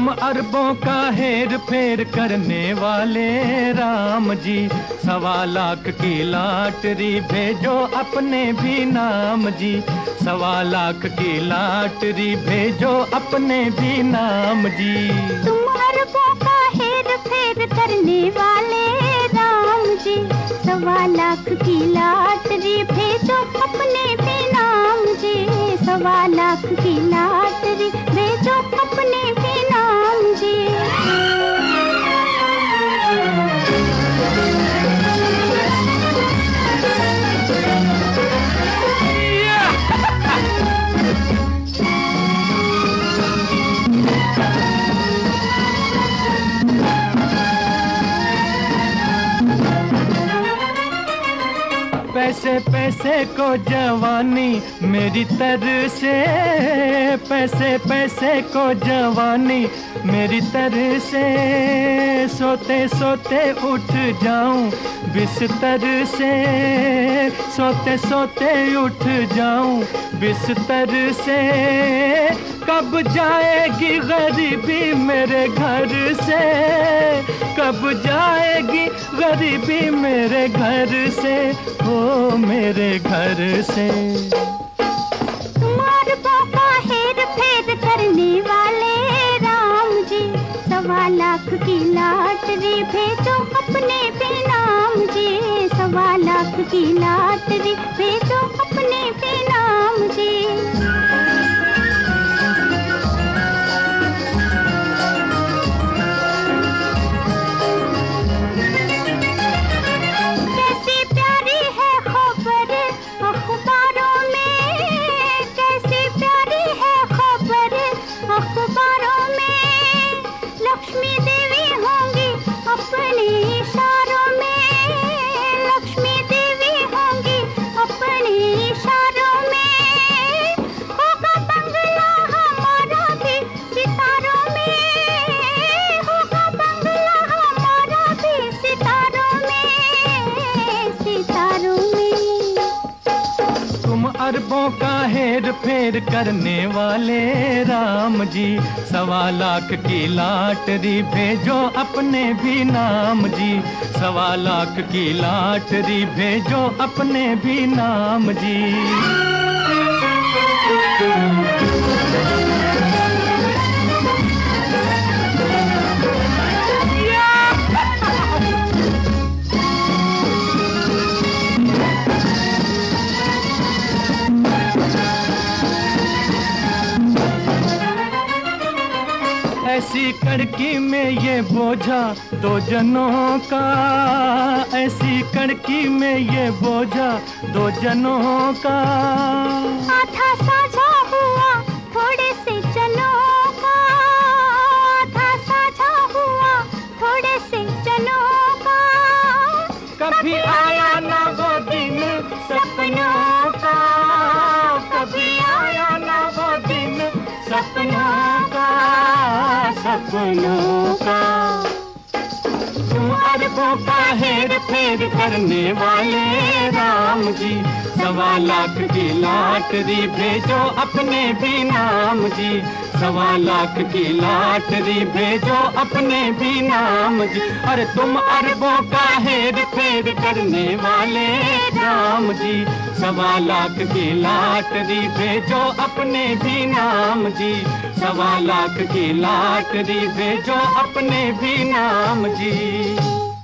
तुम अरबों का हेर फेर करने वाले राम जी, 1.25 लाख की लॉटरी भेजो अपने भी नाम जी, 1.25 लाख की लॉटरी भेजो अपने भी नाम जी। तुम अरबों का हेर फेर करने वाले राम जी, 1.25 लाख की लॉटरी भेजो अपने भी नाम जी, 1.25 लाख की लॉटरी भेजो अपने भी नाम जी। पैसे पैसे को जवानी मेरी तरसे, पैसे पैसे को जवानी मेरी तरसे, सोते सोते उठ जाऊं बिस्तर से, सोते सोते उठ जाऊं बिस्तर से। कब जाएगी गरीबी मेरे घर से, कब जाएगी गरीबी मेरे घर से, ओ मेरे घर से। तुम अरबों का हेर फेर करने वाले राम जी, 1.25 लाख की लॉटरी भेजो अपने भी नाम जी, 1.25 लाख की लॉटरी भेजो अपने भी नाम जी। लक्ष्मी देवी होंगी अपने इशारों में, लक्ष्मी देवी होंगी अपने इशारों में, होगा बंगला हमारा भी सितारों में, होगा बंगला हमारा भी सितारों में, सितारों में। तुम अरबों का हेर फेर करने वाले राम जी, 1.25 लाख की लॉटरी भेजो अपने भी नाम जी, 1.25 लाख की लॉटरी भेजो अपने भी नाम जी। ऐसी कड़की में ये बोझा 2 जनों का, ऐसी कड़की में ये बोझा 2 जनों का, आधा साझा हुआ थोड़े से जनों का, आधा साझा हुआ थोड़े से जनों का। कभी आया ना वो दिन सपनों का, कभी आया ना वो दिन सपनों का, सपनों का। तुम अरबों का हेर फेर करने वाले राम जी, 1.25 लाख की लॉटरी भेजो अपने भी नाम जी, 1.25 लाख की लॉटरी भेजो अपने भी नाम जी। अरे तुम अरबों का हेर फेर करने वाले राम जी, 1.25 लाख की लॉटरी भेजो अपने भी नाम जी, 1.25 लाख की लॉटरी भेजो अपने भी नाम जी।